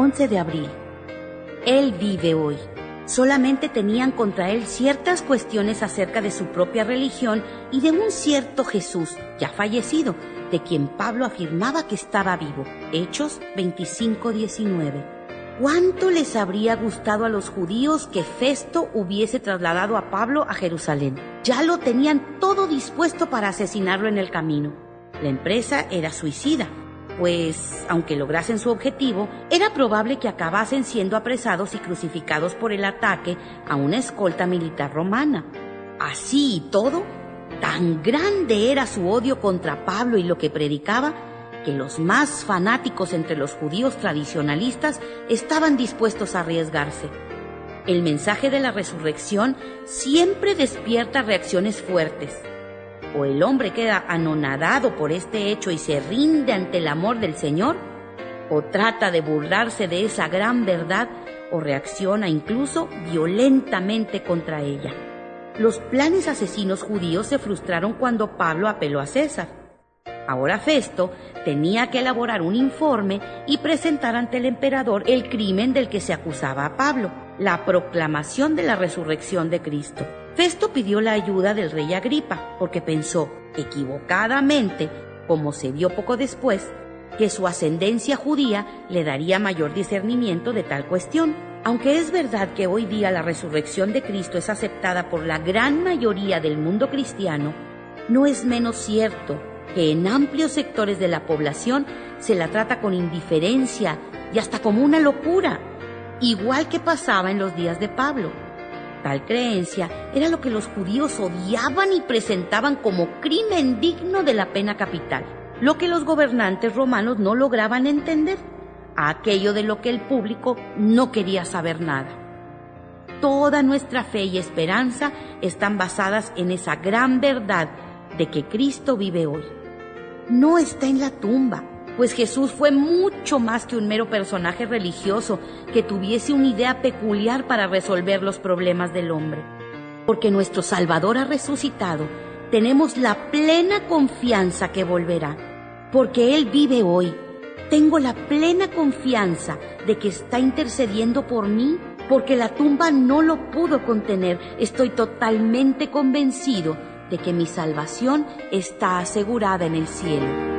11 de abril. Él vive hoy. Solamente tenían contra él ciertas cuestiones acerca de su propia religión y de un cierto Jesús, ya fallecido, de quien Pablo afirmaba que estaba vivo. Hechos 25:19. ¿Cuánto les habría gustado a los judíos que Festo hubiese trasladado a Pablo a Jerusalén? Ya lo tenían todo dispuesto para asesinarlo en el camino. La empresa era suicida, pues, aunque lograsen su objetivo, era probable que acabasen siendo apresados y crucificados por el ataque a una escolta militar romana. Así y todo, tan grande era su odio contra Pablo y lo que predicaba, que los más fanáticos entre los judíos tradicionalistas estaban dispuestos a arriesgarse. El mensaje de la resurrección siempre despierta reacciones fuertes. O el hombre queda anonadado por este hecho y se rinde ante el amor del Señor, o trata de burlarse de esa gran verdad, o reacciona incluso violentamente contra ella. Los planes asesinos judíos se frustraron cuando Pablo apeló a César. Ahora Festo tenía que elaborar un informe y presentar ante el emperador el crimen del que se acusaba a Pablo, la proclamación de la resurrección de Cristo. Festo pidió la ayuda del rey Agripa, porque pensó, equivocadamente, como se vio poco después, que su ascendencia judía le daría mayor discernimiento de tal cuestión. Aunque es verdad que hoy día la resurrección de Cristo es aceptada por la gran mayoría del mundo cristiano, no es menos cierto que en amplios sectores de la población se la trata con indiferencia y hasta como una locura, igual que pasaba en los días de Pablo. Tal creencia era lo que los judíos odiaban y presentaban como crimen digno de la pena capital, lo que los gobernantes romanos no lograban entender, aquello de lo que el público no quería saber nada. Toda nuestra fe y esperanza están basadas en esa gran verdad de que Cristo vive hoy. No está en la tumba, pues Jesús fue mucho más que un mero personaje religioso que tuviese una idea peculiar para resolver los problemas del hombre. Porque nuestro Salvador ha resucitado, tenemos la plena confianza que volverá. Porque Él vive hoy, tengo la plena confianza de que está intercediendo por mí, porque la tumba no lo pudo contener. Estoy totalmente convencido de que mi salvación está asegurada en el cielo.